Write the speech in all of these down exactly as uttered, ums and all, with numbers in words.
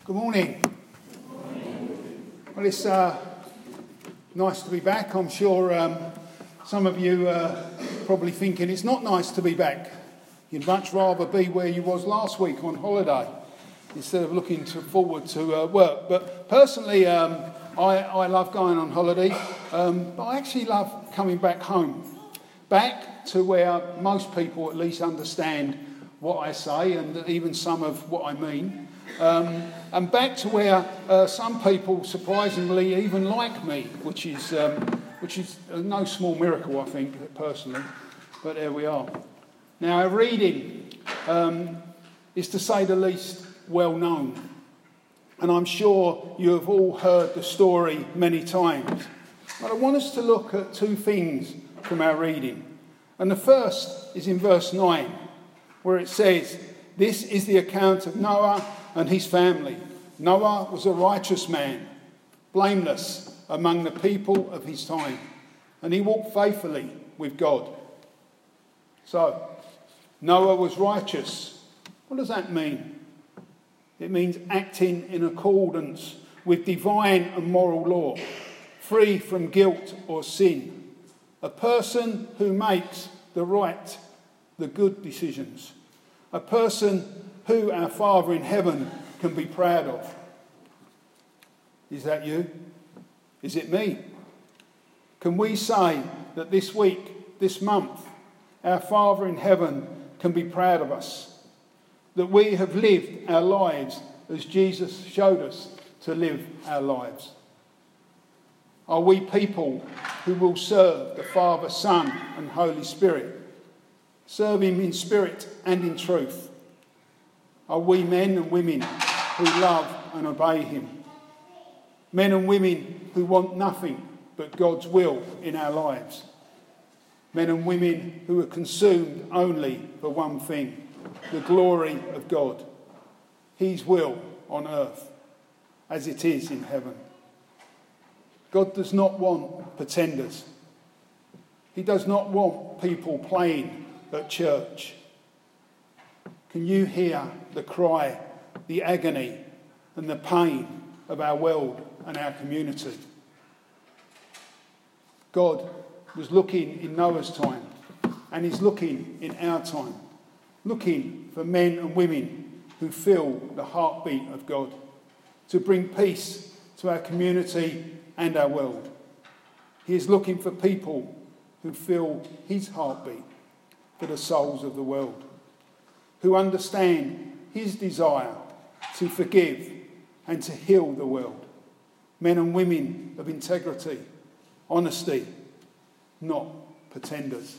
Good morning. Well, it's uh, nice to be back. I'm sure um, some of you are probably thinking it's not nice to be back. You'd much rather be where you was last week on holiday instead of looking to forward to uh, work. But personally, um, I, I love going on holiday, um, but I actually love coming back home. Back to where most people at least understand what I say and even some of what I mean. Um, and back to where uh, some people surprisingly even like me, which is um, which is no small miracle, I think, personally. But there we are. Now, our reading um, is, to say the least, well known. And I'm sure you have all heard the story many times. But I want us to look at two things from our reading. And the first is in verse nine, where it says, "This is the account of Noah and his family. Noah was a righteous man, blameless among the people of his time, and he walked faithfully with God." So, Noah was righteous. What does that mean? It means acting in accordance with divine and moral law, free from guilt or sin. A person who makes the right, the good decisions. A person who our Father in heaven can be proud of. Is that you? Is it me? Can we say that this week, this month, our Father in heaven can be proud of us? That we have lived our lives as Jesus showed us to live our lives? Are we people who will serve the Father, Son and Holy Spirit? Serve him in spirit and in truth? Are we men and women who love and obey him? Men and women who want nothing but God's will in our lives? Men and women who are consumed only for one thing, the glory of God, his will on earth as it is in heaven. God does not want pretenders. He does not want people playing at church. Can you hear the cry, the agony and the pain of our world and our community? God was looking in Noah's time and is looking in our time, looking for men and women who feel the heartbeat of God, to bring peace to our community and our world. He is looking for people who feel his heartbeat for the souls of the world, who understand his desire to forgive and to heal the world. Men and women of integrity, honesty, not pretenders.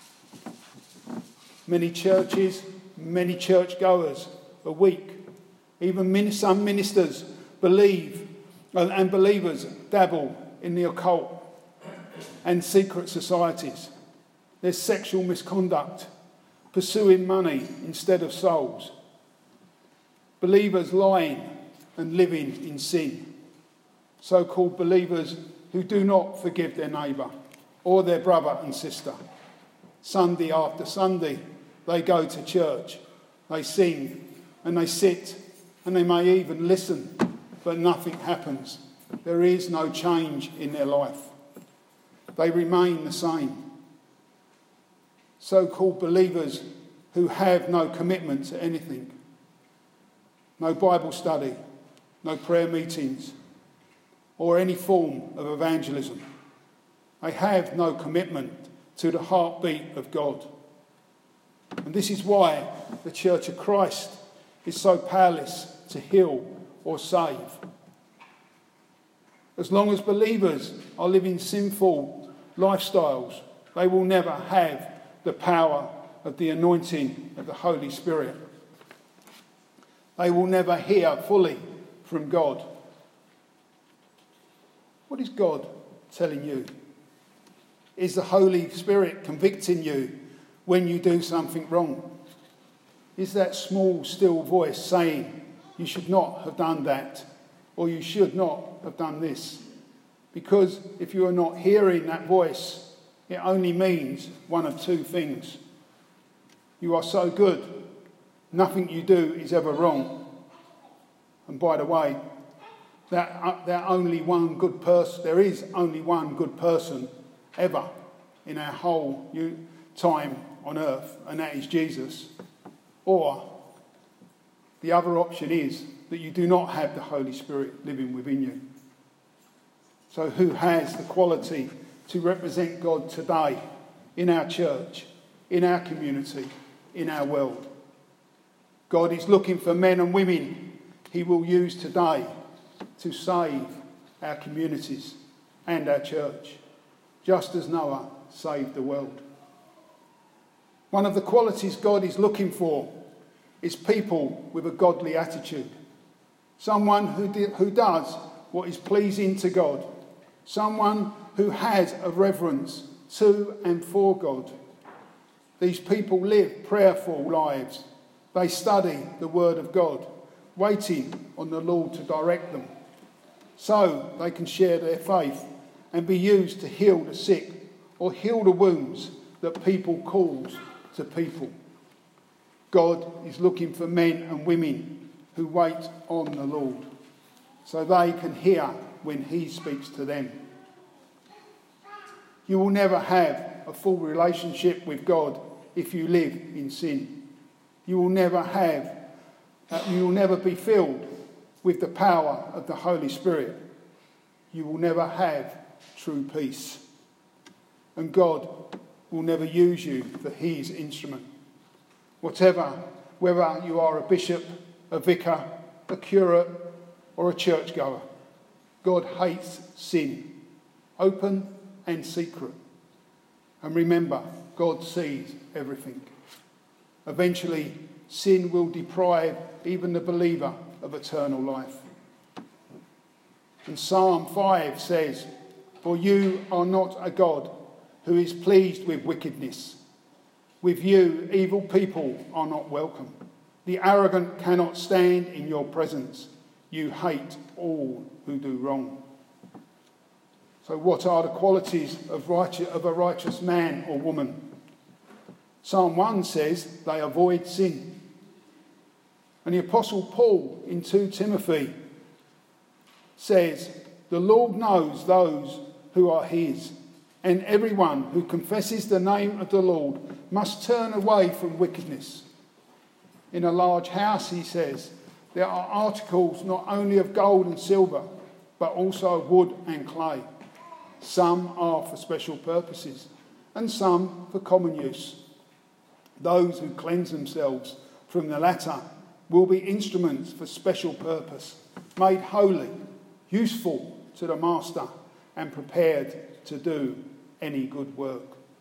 Many churches, many churchgoers are weak. Even some ministers believe and believers dabble in the occult and secret societies. There's sexual misconduct, pursuing money instead of souls. Believers lying and living in sin. So-called believers who do not forgive their neighbour or their brother and sister. Sunday after Sunday, they go to church, they sing and they sit and they may even listen, but nothing happens. There is no change in their life. They remain the same. So-called believers who have no commitment to anything. No Bible study, no prayer meetings, or any form of evangelism. They have no commitment to the heartbeat of God. And this is why the Church of Christ is so powerless to heal or save. As long as believers are living sinful lifestyles, they will never have the power of the anointing of the Holy Spirit. They will never hear fully from God. What is God telling you? Is the Holy Spirit convicting you when you do something wrong? Is that small, still voice saying you should not have done that, or you should not have done this? Because if you are not hearing that voice, it only means one of two things. You are so good, nothing you do is ever wrong. And by the way, that, uh, that only one good person, there is only one good person ever in our whole time on earth, and that is Jesus. Or the other option is that you do not have the Holy Spirit living within you. So who has the quality to represent God today in our church, in our community, in our world? God is looking for men and women he will use today to save our communities and our church, just as Noah saved the world. One of the qualities God is looking for is people with a godly attitude. Someone who, di- who does what is pleasing to God. Someone who has a reverence to and for God. These people live prayerful lives. They study the Word of God, waiting on the Lord to direct them, so they can share their faith and be used to heal the sick or heal the wounds that people cause to people. God is looking for men and women who wait on the Lord, so they can hear when he speaks to them. You will never have a full relationship with God if you live in sin. You will never have, uh, you will never be filled with the power of the Holy Spirit. You will never have true peace. And God will never use you for his instrument. Whatever, whether you are a bishop, a vicar, a curate, or a churchgoer, God hates sin, open and secret. And remember, God sees everything. Eventually, sin will deprive even the believer of eternal life. And Psalm five says, "For you are not a God who is pleased with wickedness. With you, evil people are not welcome. The arrogant cannot stand in your presence. You hate all who do wrong." So what are the qualities of, righteous, of a righteous man or woman? Psalm one says they avoid sin. And the Apostle Paul in Second Timothy says, "The Lord knows those who are his, and everyone who confesses the name of the Lord must turn away from wickedness." In a large house, he says, there are articles not only of gold and silver, but also of wood and clay. Some are for special purposes, and some for common use. Those who cleanse themselves from the latter will be instruments for special purpose, made holy, useful to the master, and prepared to do any good work.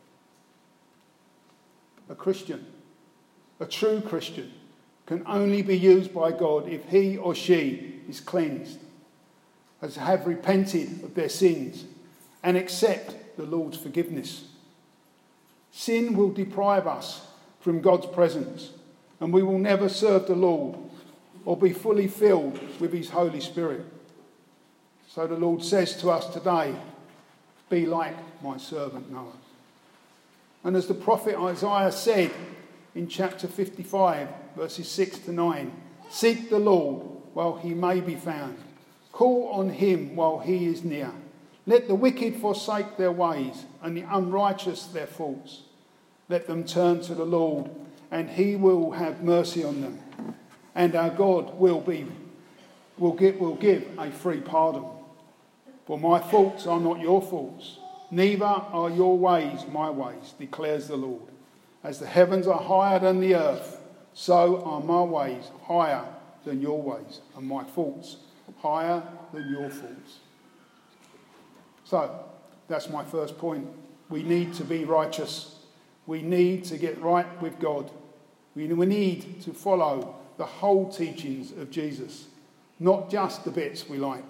A Christian, a true Christian, can only be used by God if he or she is cleansed, as have repented of their sins, and accept the Lord's forgiveness. Sin will deprive us from God's presence, and we will never serve the Lord or be fully filled with his Holy Spirit. So the Lord says to us today, "Be like my servant Noah." And as the prophet Isaiah said in chapter fifty-five, verses six to nine, "Seek the Lord while he may be found. Call on him while he is near. Let the wicked forsake their ways and the unrighteous their faults. Let them turn to the Lord, and he will have mercy on them. And our God will be will give, will give a free pardon. For my faults are not your faults, neither are your ways my ways, declares the Lord. As the heavens are higher than the earth, so are my ways higher than your ways, and my faults higher than your faults." So, that's my first point. We need to be righteous. We need to get right with God. We need to follow the whole teachings of Jesus, not just the bits we like.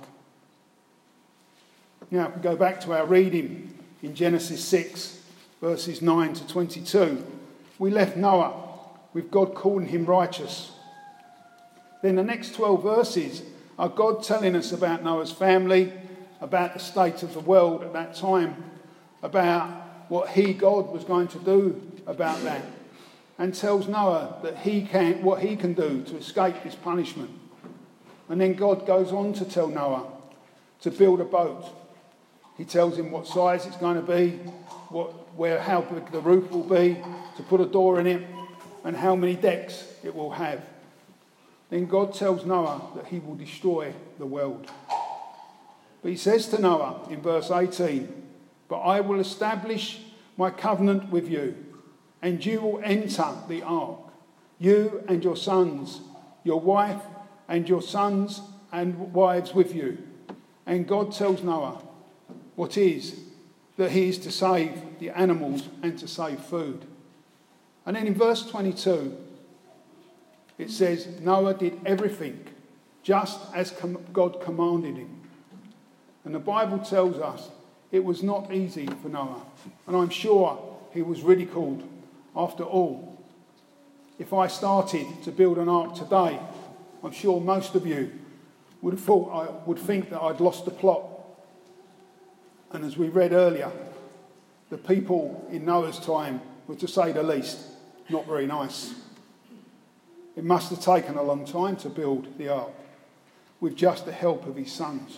Now, if we go back to our reading in Genesis six, verses nine to twenty-two, we left Noah with God calling him righteous. Then the next twelve verses are God telling us about Noah's family, about the state of the world at that time, about what he, God, was going to do about that, and tells Noah that he can, what he can do to escape this punishment. And then God goes on to tell Noah to build a boat. He tells him what size it's going to be, what, where, how big the roof will be, to put a door in it, and how many decks it will have. Then God tells Noah that he will destroy the world. But he says to Noah in verse eighteen, "But I will establish my covenant with you, and you will enter the ark, you and your sons, your wife and your sons and wives with you." And God tells Noah what is, that he is to save the animals and to save food. And then in verse twenty-two, it says, Noah did everything just as com- God commanded him. And the Bible tells us it was not easy for Noah. And I'm sure he was ridiculed. After all, if I started to build an ark today, I'm sure most of you would have thought I would think that I'd lost the plot. And as we read earlier, the people in Noah's time were, to say the least, not very nice. It must have taken a long time to build the ark with just the help of his sons.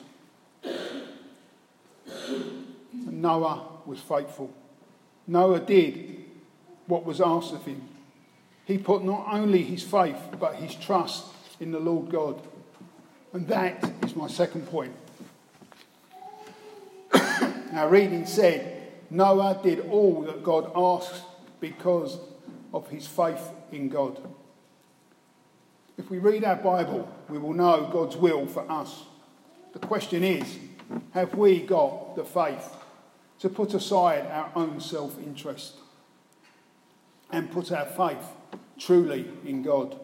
And Noah was faithful. Noah did what was asked of him. He put not only his faith but his trust in the Lord God. And that is my second point. Our reading said, Noah did all that God asked because of his faith in God. If we read our Bible, we will know God's will for us. The question is, have we got the faith to put aside our own self-interest and put our faith truly in God?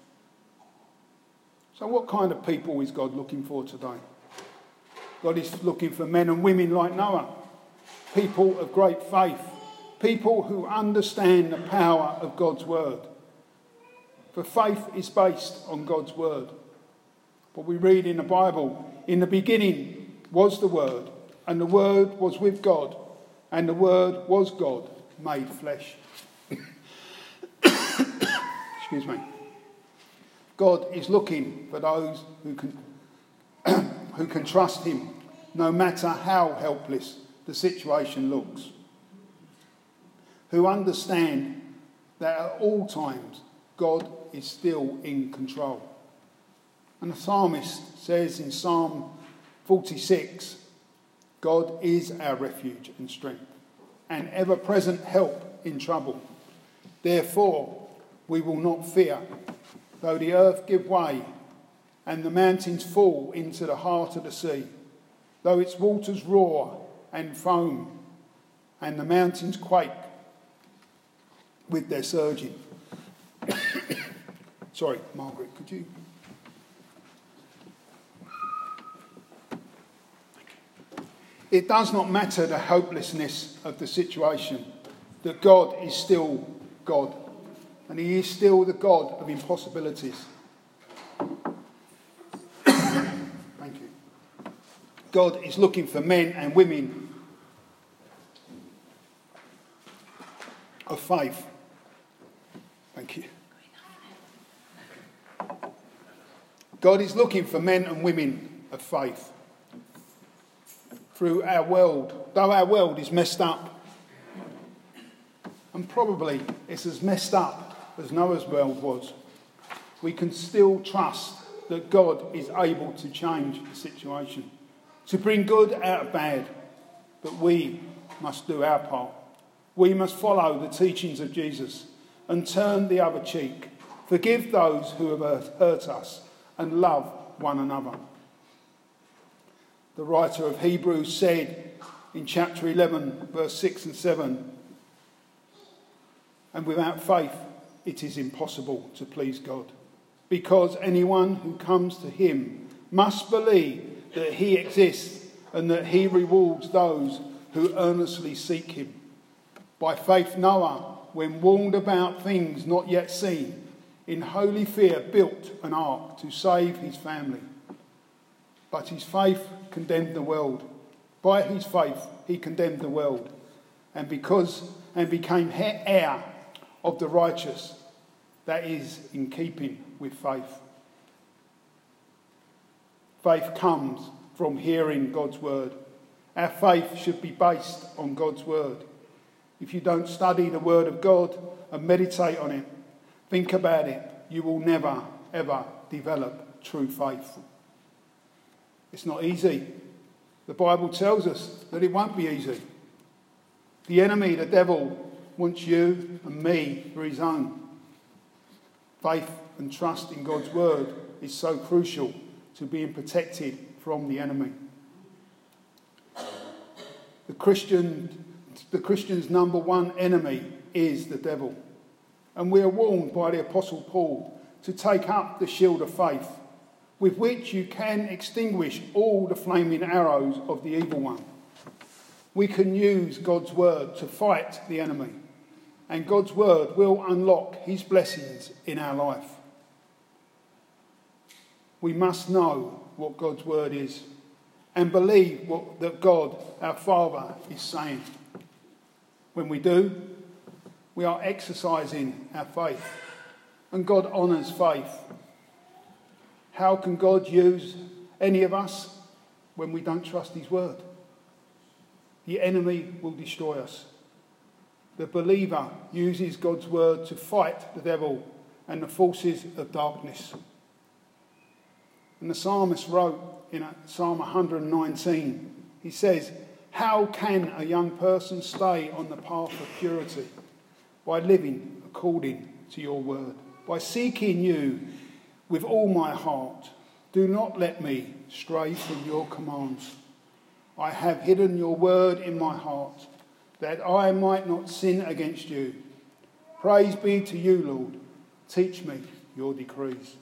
So what kind of people is God looking for today? God is looking for men and women like Noah, people of great faith, people who understand the power of God's word. For faith is based on God's word. But we read in the Bible, in the beginning was the Word, and the Word was with God, and the Word was God made flesh. Excuse me. God is looking for those who can, who can trust him, no matter how helpless the situation looks. Who understand that at all times God is still in control. And the psalmist says in Psalm forty-six, God is our refuge and strength, and ever-present help in trouble. Therefore, we will not fear, though the earth give way, and the mountains fall into the heart of the sea, though its waters roar and foam, and the mountains quake with their surging. Sorry, Margaret, could you... It does not matter the hopelessness of the situation, that God is still God, and he is still the God of impossibilities. Thank you. God is looking for men and women of faith. Thank you. God is looking for men and women of faith. Through our world, though our world is messed up, and probably it's as messed up as Noah's world was, we can still trust that God is able to change the situation, to bring good out of bad. But we must do our part. We must follow the teachings of Jesus and turn the other cheek, forgive those who have hurt us, and love one another. The writer of Hebrews said in chapter eleven, verse six and seven, and without faith it is impossible to please God, because anyone who comes to him must believe that he exists and that he rewards those who earnestly seek him. By faith Noah, when warned about things not yet seen, in holy fear built an ark to save his family. But his faith condemned the world. By his faith he condemned the world, and because and became heir of the righteous, that is, in keeping with faith. Faith comes from hearing God's word. Our faith should be based on God's word. If you don't study the word of God and meditate on it, think about it, you will never, ever develop true faith. It's not easy. The Bible tells us that it won't be easy. The enemy, the devil, wants you and me for his own. Faith and trust in God's word is so crucial to being protected from the enemy. The Christian, the Christian's number one enemy is the devil. And we are warned by the Apostle Paul to take up the shield of faith, with which you can extinguish all the flaming arrows of the evil one. We can use God's word to fight the enemy, and God's word will unlock his blessings in our life. We must know what God's word is and believe what that God, our Father, is saying. When we do, we are exercising our faith, and God honours faith. How can God use any of us when we don't trust his word? The enemy will destroy us. The believer uses God's word to fight the devil and the forces of darkness. And the psalmist wrote in Psalm one hundred nineteen, he says, "How can a young person stay on the path of purity? By living according to your word, by seeking you with all my heart. Do not let me stray from your commands. I have hidden your word in my heart, that I might not sin against you. Praise be to you, Lord. Teach me your decrees."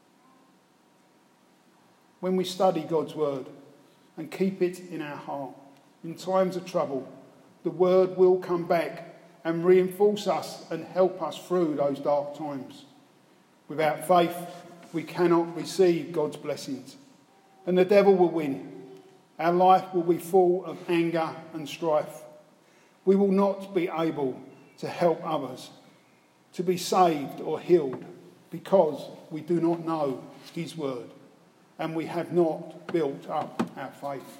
When we study God's word and keep it in our heart, in times of trouble, the word will come back and reinforce us and help us through those dark times. Without faith, we cannot receive God's blessings, and the devil will win. Our life will be full of anger and strife. We will not be able to help others, to be saved or healed, because we do not know his word, and we have not built up our faith.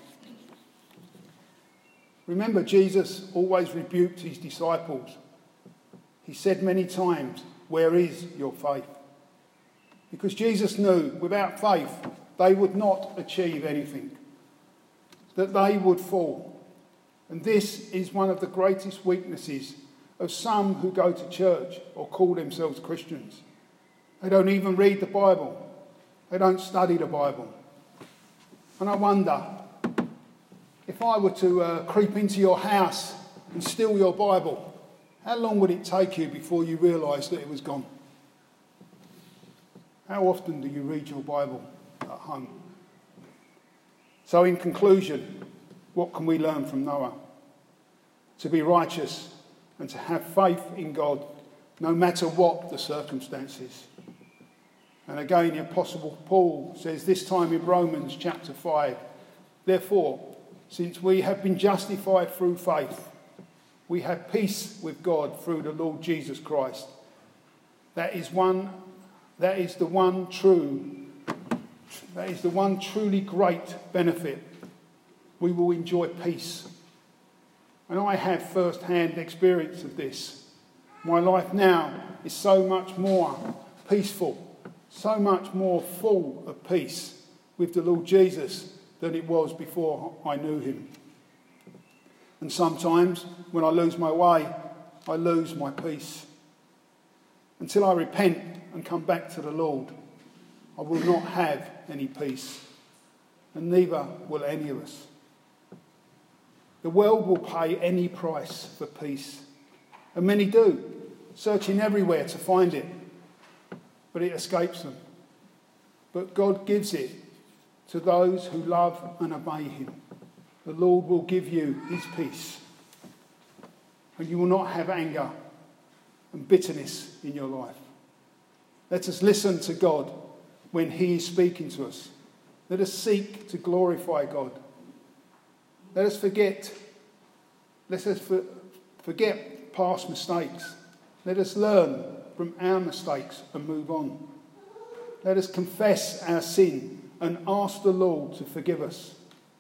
Remember, Jesus always rebuked his disciples. He said many times, "Where is your faith?" Because Jesus knew without faith they would not achieve anything, that they would fall. And this is one of the greatest weaknesses of some who go to church or call themselves Christians. They don't even read the Bible. They don't study the Bible. And I wonder, if I were to uh, creep into your house and steal your Bible, how long would it take you before you realised that it was gone? How often do you read your Bible at home? So in conclusion, what can we learn from Noah? To be righteous and to have faith in God, no matter what the circumstances. And again, the Apostle Paul says this time in Romans chapter five, "Therefore, since we have been justified through faith, we have peace with God through the Lord Jesus Christ. That is one, that is the one true, that is the one truly great benefit. We will enjoy peace." And I have first-hand experience of this. My life now is so much more peaceful, so much more full of peace with the Lord Jesus than it was before I knew him. And sometimes when I lose my way, I lose my peace. Until I repent and come back to the Lord, I will not have any peace, and neither will any of us. The world will pay any price for peace, and many do, searching everywhere to find it, but it escapes them. But God gives it to those who love and obey him. The Lord will give you his peace, and you will not have anger and bitterness in your life. Let us listen to God when he is speaking to us. Let us seek to glorify God. Let us forget, let us for, forget past mistakes. Let us learn from our mistakes and move on. Let us confess our sin and ask the Lord to forgive us.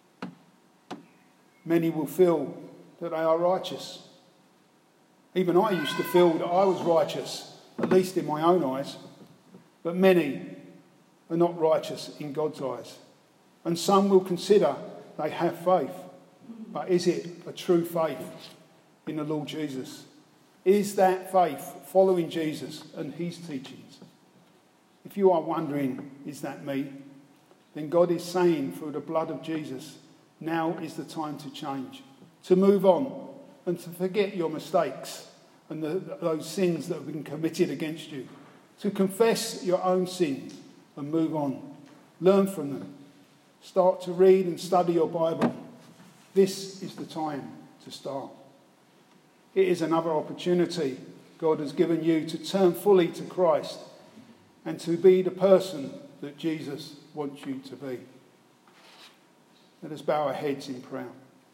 Many will feel that they are righteous. Even I used to feel that I was righteous, at least in my own eyes. But many are not righteous in God's eyes. And some will consider they have faith. But is it a true faith in the Lord Jesus? Is that faith following Jesus and his teachings? If you are wondering, is that me? Then God is saying through the blood of Jesus, now is the time to change, to move on and to forget your mistakes and the, those sins that have been committed against you, to confess your own sins and move on. Learn from them. Start to read and study your Bible. This is the time to start. It is another opportunity God has given you to turn fully to Christ and to be the person that Jesus wants you to be. Let us bow our heads in prayer.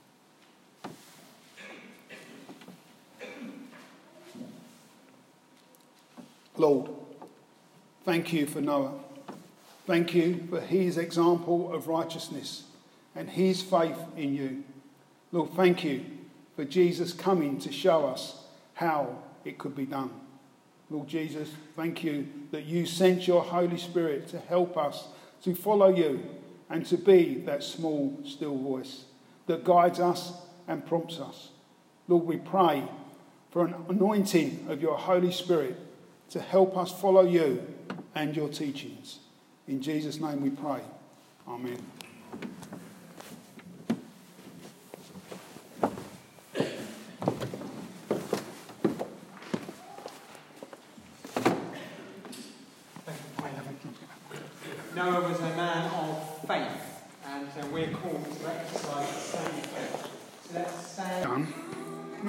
Lord, thank you for Noah. Thank you for his example of righteousness and his faith in you. Lord, thank you for Jesus coming to show us how it could be done. Lord Jesus, thank you that you sent your Holy Spirit to help us to follow you and to be that small, still voice that guides us and prompts us. Lord, we pray for an anointing of your Holy Spirit to help us follow you and your teachings. In Jesus' name we pray. Amen. Noah was a man of faith, and uh, we're called to exercise the same faith. So let's stand.